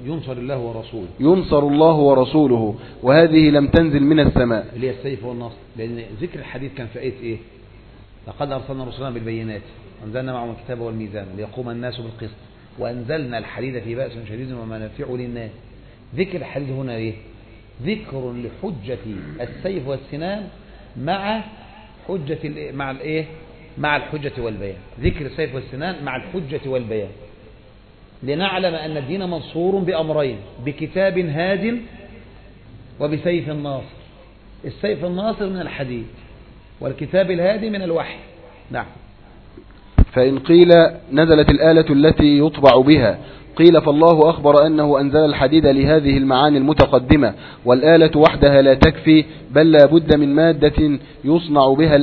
ينصر الله ورسوله، ينصر الله ورسوله، وهذه لم تنزل من السماء، اللي هي السيف والنصر. لأن ذكر الحديث كان في آية إيه؟ لقد أرسلنا رسلنا بالبينات وأنزلنا معهم الكتاب والميزان ليقوم الناس بالقسط وأنزلنا الحديد في بأس شديد ومنافع للناس. ذكر الحديث هنا إيه؟ ذكر لحجة السيف والسنان مع حجة مع الإيه؟ مع الحجة والبيان. ذكر السيف والسنان مع الحجة والبيان، لنعلم أن الدين منصور بأمرين: بكتاب هاد وبسيف ناصر. السيف الناصر من الحديد والكتاب الهادي من الوحي. نعم. فإن قيل نزلت الآلة التي يطبع بها، قيل فالله أخبر أنه أنزل الحديد لهذه المعاني المتقدمة، والآلة وحدها لا تكفي، بل لا بد من مادة يصنع بها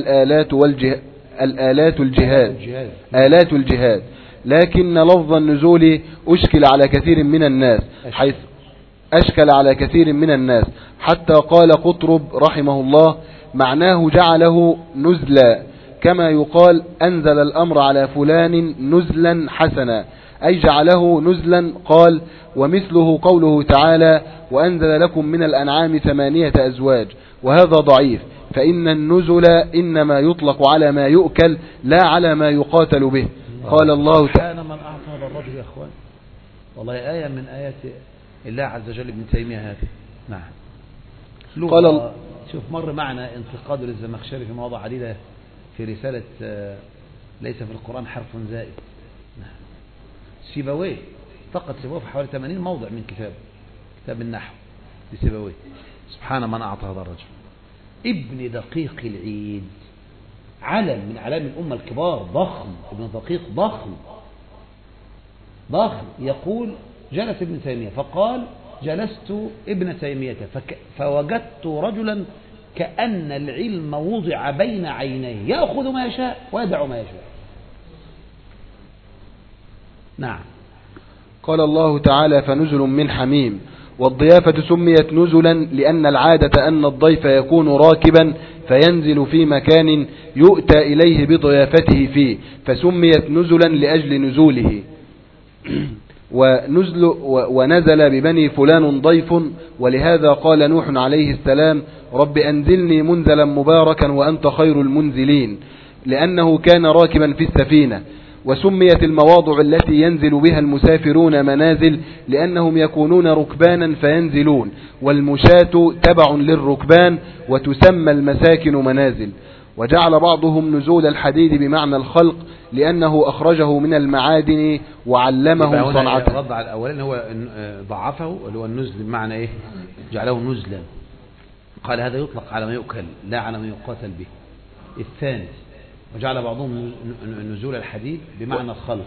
آلات الجهاد. لكن لفظ النزول أشكل على كثير من الناس حتى قال قطرب رحمه الله: معناه جعله نزلا، كما يقال أنزل الأمر على فلان نزلا حسنا، أي جعله نزلا. قال: ومثله قوله تعالى: وأنزل لكم من الأنعام 8 أزواج، وهذا ضعيف، فإن النزل إنما يطلق على ما يؤكل لا على ما يقاتل به. قال الله تعالى: من أعطى هذا الرجل يا أخوان، والله آية من آيات الله عز وجل. ابن تيمية هذا. نعم. قال شوف، مر معنا انتقاد للزمخشري في مواضع عديدة في رسالة ليس في القرآن حرف زائد. نعم. سيبويه فقط، سيبويه في حوالي 80 موضع من كتاب النحو لسيبويه. سبحان من أعطى هذا الرجل. ابن دقيق العيد، علم من علام الأمة الكبار، ضخم، ابن دقيق ضخم، يقول: جلس ابن تيمية فقال: جلست ابن تيمية فوجدت رجلا كأن العلم وضع بين عينيه، يأخذ ما يشاء ويدع ما يشاء. نعم. قال الله تعالى: فنزل من حميم. والضيافة سميت نزلا لأن العادة أن الضيف يكون راكبا فينزل في مكان يؤتى إليه بضيافته فيه، فسميت نزلا لأجل نزوله. ونزل ببني فلان ضيف، ولهذا قال نوح عليه السلام: رب أنزلني منزلا مباركا وأنت خير المنزلين، لأنه كان راكبا في السفينة. وسميت المواضع التي ينزل بها المسافرون منازل لأنهم يكونون ركبانا فينزلون، والمشاة تبع للركبان، وتسمى المساكن منازل. وجعل بعضهم نزول الحديد بمعنى الخلق لأنه أخرجه من المعادن وعلمه صنعته. رد على الأولين، هو ضعفه، اللي هو النزل بمعنى إيه؟ جعله نزلا، قال هذا يطلق على ما يؤكل لا على ما يقاتل به. الثاني: وجعل بعضهم نزول الحديد بمعنى الخلق.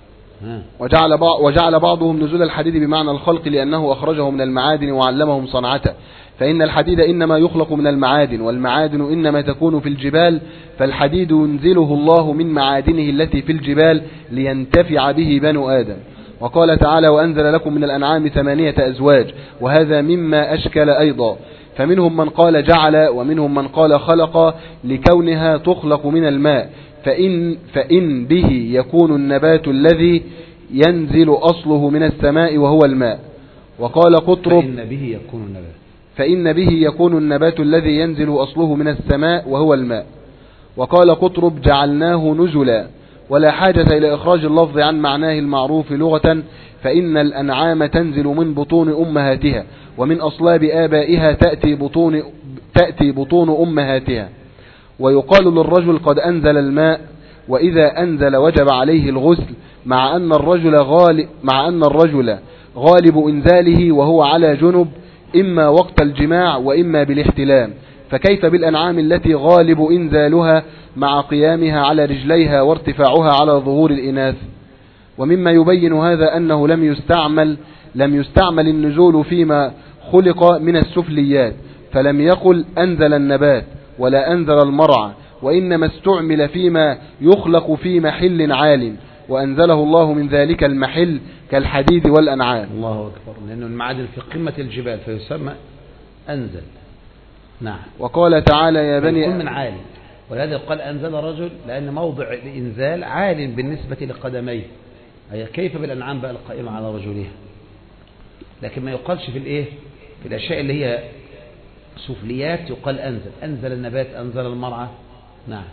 وجعل بعضهم نزول الحديد بمعنى الخلق لأنه أخرجه من المعادن وعلمهم صنعته، فإن الحديد إنما يخلق من المعادن، والمعادن إنما تكون في الجبال، فالحديد ينزله الله من معادنه التي في الجبال لينتفع به بنو آدم. وقال تعالى: وأنزل لكم من الأنعام 8 أزواج، وهذا مما أشكل أيضا، فمنهم من قال جعل، ومنهم من قال خلق، لكونها تخلق من الماء، فإن به يكون النبات الذي ينزل أصله من السماء وهو الماء. وقال قطرب: فإن به يكون النبات الذي ينزل أصله من السماء وهو الماء. وقال قطرب: جعلناه نزلا. ولا حاجة إلى إخراج اللفظ عن معناه المعروف لغة، فإن الأنعام تنزل من بطون أمهاتها، ومن أصلاب آبائها تأتي بطون أمهاتها. ويقال للرجل: قد أنزل الماء، وإذا أنزل وجب عليه الغسل، مع أن الرجل غالب إنزاله وهو على جنب، إما وقت الجماع وإما بالاحتلام، فكيف بالأنعام التي غالب إنزالها مع قيامها على رجليها وارتفاعها على ظهور الإناث؟ ومما يبين هذا أنه لم يستعمل النزول فيما خلق من السفليات، فلم يقل أنزل النبات ولا أنزل المرعى، وإنما استعمل فيما يخلق في محل عال، وأنزله الله من ذلك المحل كالحديد والأنعام. الله أكبر، لأنه المعادن في قمة الجبال فيسمى أنزل. نعم. وقال تعالى: يا بني من عال، ولهذا قال أنزل رجل، لأن موضع الإنزال عال بالنسبة لقدميه، أي كيف بالأنعام بقى القائمة على رجلها. لكن ما يقالش في الايه، في الاشياء اللي هي سفليات يقال انزل النبات، انزل المرعى. نعم.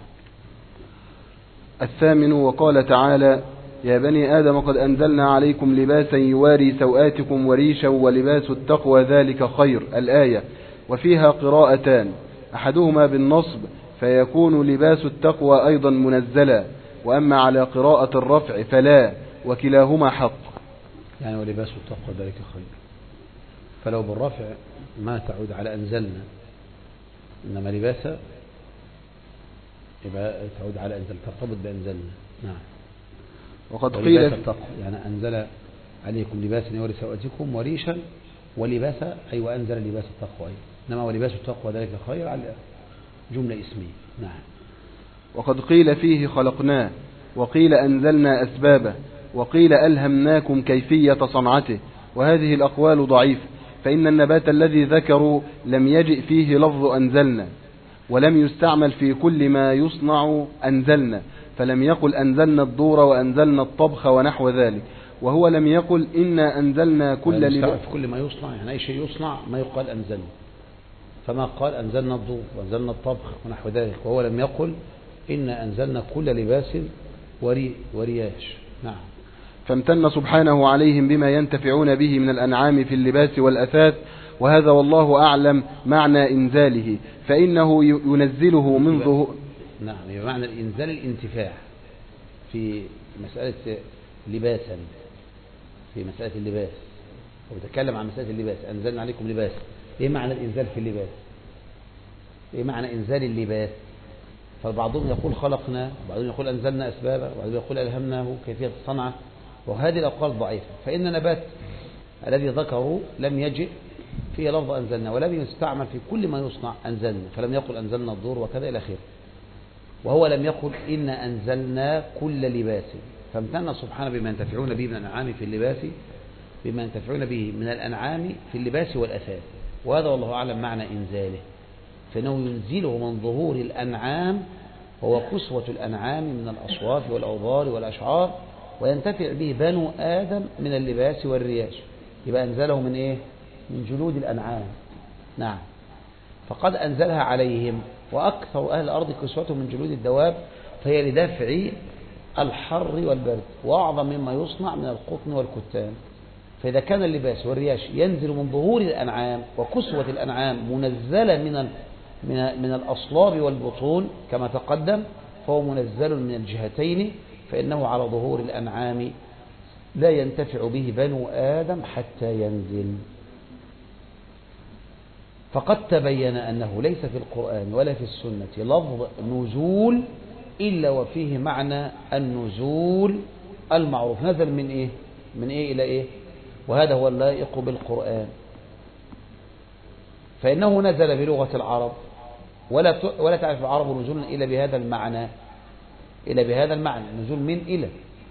الثامن وقال تعالى يا بني آدم قد أنزلنا عليكم لباسا يواري سوآتكم وريشا ولباس التقوى ذلك خير الآية. وفيها قراءتان أحدهما بالنصب فيكون لباس التقوى أيضا منزلا، وأما على قراءة الرفع فلا، وكلاهما حق. يعني ولباس التقوى ذلك خير، فلو بالرفع ما تعود على أنزلنا، إنما لباسا يبقى تعود على أنزل، ترتبط بأنزلنا. نعم. وقد قيل التقوى يعني أنزل عليكم لباسا يوري سوءتكم وريشا ولباسا، أي وأنزل لباس التقوى، إنما ولباس التقوى ذلك خير على جملة اسمية. نعم. وقد قيل فيه خلقناه، وقيل أنزلنا أسبابه، وقيل ألهمناكم كيفية صنعته، وهذه الأقوال ضعيفة، فإن النبات الذي ذكروا لم يجئ فيه لفظ أنزلنا، ولم يستعمل في كل ما يصنع أنزلنا، فلم يقل أنزلنا الدور وأنزلنا الطبخ ونحو ذلك، وهو لم يقل إنا أنزلنا كل لباس. في كل ما يصنع يعني أي شيء يصنع ما يقال أنزلنا، فما قال أنزلنا الدور وأنزلنا الطبخ ونحو ذلك، وهو لم يقل إنا أنزلنا كل لباس ورياش. نعم. فامتن سبحانه عليهم بما ينتفعون به من الأنعام في اللباس والأثاث، وهذا والله أعلم معنى إنزاله، فإنه ينزله من ظهور. نعم. بمعنى الإنزال الانتفاع في مسألة لباسا، في مسألة اللباس، وبتكلم عن مسألة اللباس أنزلنا عليكم لباس. إيه معنى الإنزال في اللباس؟ إيه معنى إنزال اللباس؟ فبعضهم يقول خلقنا، وبعضهم يقول أنزلنا أسبابا، وبعضهم يقول ألهمناه كيفية الصنعة، وهذه الأقوال ضعيفة. فإن النبات الذي ذكروا لم يجئ فيه لفظ أنزلنا، ولم يستعمل في كل ما يصنع أنزلنا، فلم يقل أنزلنا الدور وكذا إلى آخره، وهو لم يقل إنا أنزلنا كل لباس. فامتن سبحانه بما ينتفعون به من الأنعام في اللباس، بما ينتفعون به من الأنعام في اللباس والأثاث، وهذا والله أعلم معنى إنزاله، فإنه ينزله من ظهور الأنعام، وهو كسوة الأنعام من الأصواف والأوضار والأشعار، وينتفع به بنو آدم من اللباس والرياش. يبقى أنزله من إيه؟ من جلود الأنعام. نعم. فقد أنزلها عليهم، وأكثر أهل الأرض كسوتهم من جلود الدواب، فهي لدفع الحر والبرد، وأعظم مما يصنع من القطن والكتان. فإذا كان اللباس والرياش ينزل من ظهور الأنعام، وكسوة الأنعام منزلة من الأصلاب والبطون كما تقدم، فهو منزل من الجهتين، فإنه على ظهور الأنعام لا ينتفع به بنو آدم حتى ينزل. فقد تبين أنه ليس في القرآن ولا في السنة لفظ نزول إلا وفيه معنى النزول المعروف. نزل من إيه؟ من إيه إلى إيه؟ وهذا هو اللائق بالقرآن، فإنه نزل بلغة العرب، ولا تعرف العرب نزولا إلا بهذا المعنى، إلا بهذا المعنى، نزول من إلى،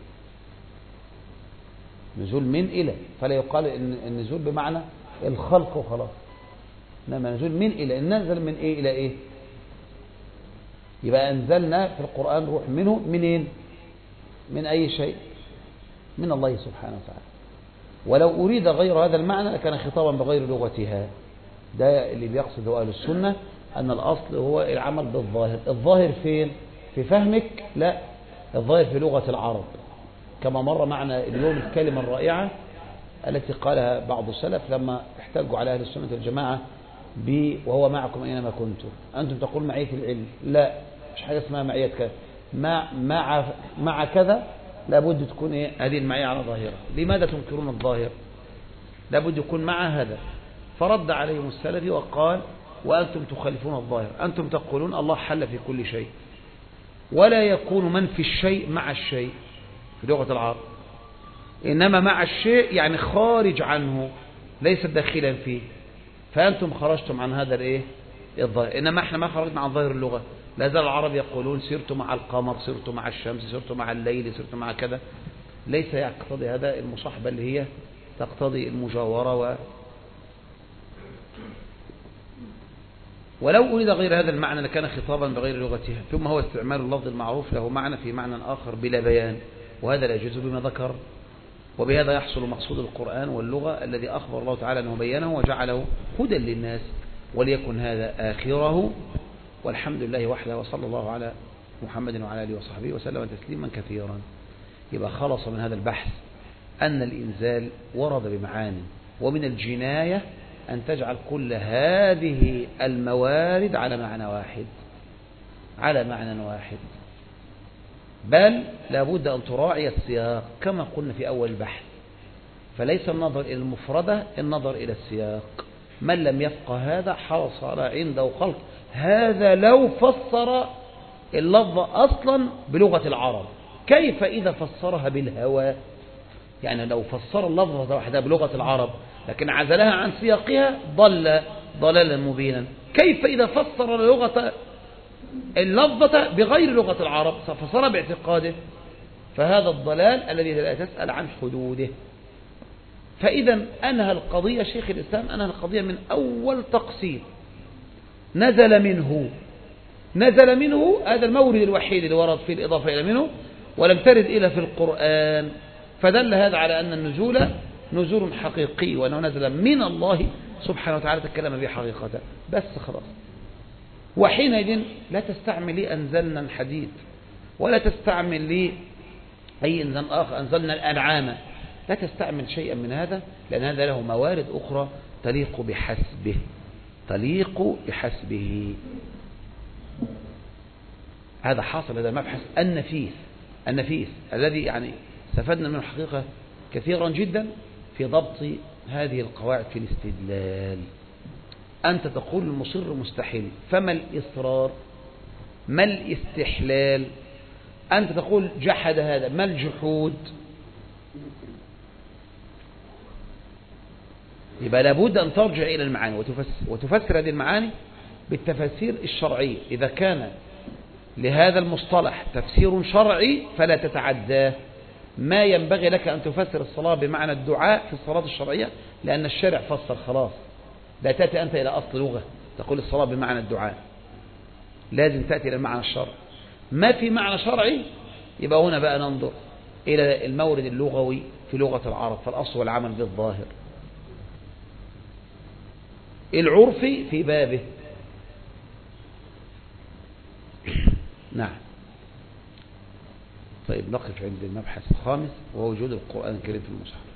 نزول من إلى، فلا يقال إن النزول بمعنى الخلق وخلاص، إنما نزول من إلى. إن نزل من إيه إلى إيه؟ يبقى أنزلنا في القرآن روح منه منين؟ من أي شيء؟ من الله سبحانه وتعالى. ولو أريد غير هذا المعنى لكان خطابا بغير لغتها. ده اللي بيقصد أهل السنة، أن الأصل هو العمل بالظاهر. الظاهر فين؟ في فهمك؟ لا، الظاهر في لغة العرب، كما مر معنا اليوم الكلمة الرائعة التي قالها بعض السلف لما احتجوا على أهل السنة والجماعة وهو معكم أينما كنتم. أنتم تقول معية العلم، لا، مش حاجة اسمها معية كذا، مع كذا لابد تكون إيه؟ هذه المعية على ظاهرة. لماذا تنكرون الظاهر؟ لابد يكون مع هذا. فرد عليهم السلفي وقال وأنتم تخالفون الظاهر، أنتم تقولون الله حل في كل شيء، ولا يكون من في الشيء مع الشيء في لغة العرب، إنما مع الشيء يعني خارج عنه ليس داخلا فيه، فأنتم خرجتم عن هذا الإيه؟ الظاهر، إنما إحنا ما خرجنا عن ظاهر اللغة. لا زال العرب يقولون سرت مع القمر، سرت مع الشمس، سرت مع الليل، سرت مع كذا، ليس يقتضي هذا المصاحبة اللي هي تقتضي المجاورة ولو أريد غير هذا المعنى لكان خطابا بغير لغتها. ثم هو استعمال اللفظ المعروف له معنى في معنى آخر بلا بيان، وهذا لا يجوز بما ذكر وبهذا يحصل مقصود القرآن واللغة الذي أخبر الله تعالى أنه بينه وجعله هدى للناس. وليكن هذا آخره، والحمد لله وحده، وصلى الله على محمد وعلى آله وصحبه وسلم تسليما كثيرا. يبقى خلص من هذا البحث أن الإنزال ورد بمعاني، ومن الجناية أن تجعل كل هذه الموارد على معنى واحد، بل لابد أن تراعي السياق كما قلنا في أول البحث. فليس النظر إلى المفردة، النظر إلى السياق. من لم يفقه هذا حصل عنده خلط. هذا لو فسر اللفظ أصلا بلغة العرب، كيف إذا فسرها بالهوى؟ يعني لو فسر اللفظة وحدها بلغة العرب لكن عزلها عن سياقها ضل ضلالا مبينا. كيف إذا فسر اللفظة بغير لغة العرب، فسرها باعتقاده؟ فهذا الضلال الذي لا تسأل عن حدوده. فإذا أنهى القضية شيخ الإسلام، أنهى القضية من أول تقسيم. نزل منه هذا المورد الوحيد اللي ورد فيه الإضافة إلى منه، ولم ترد إلا في القرآن. فدل هذا على أن النزول نزول حقيقي، وأنه نزل من الله سبحانه وتعالى تكلم به حقيقة. بس خلاص. وحينئذ لا تستعمل لي أنزلنا الحديد، ولا تستعمل لي أي إنزال آخر، أنزلنا الأنعام. لا تستعمل شيئا من هذا، لأن هذا له موارد أخرى تليق بحسبه. هذا حاصل هذا المبحث النفيس الذي يعني استفدنا منه حقيقة كثيرا جدا في ضبط هذه القواعد في الاستدلال. أنت تقول المصر مستحيل، فما الإصرار؟ ما الاستحلال؟ أنت تقول جحد هذا، ما الجحود؟ يبقى لابد أن ترجع إلى المعاني وتفسر هذه المعاني بالتفاسير الشرعية. إذا كان لهذا المصطلح تفسير شرعي فلا تتعداه. ما ينبغي لك أن تفسر الصلاة بمعنى الدعاء في الصلاة الشرعية، لأن الشارع فسر خلاص. لا تأتي أنت إلى أصل لغة تقول الصلاة بمعنى الدعاء، لازم تأتي إلى المعنى الشرعي. ما في معنى شرعي، يبقى هنا بقى ننظر إلى المورد اللغوي في لغة العرب، فالأصل والعمل بالظاهر. العرفي في بابه. نعم. طيب نقف عند المبحث الخامس، وهو وجود القرآن الكريم في المصحف.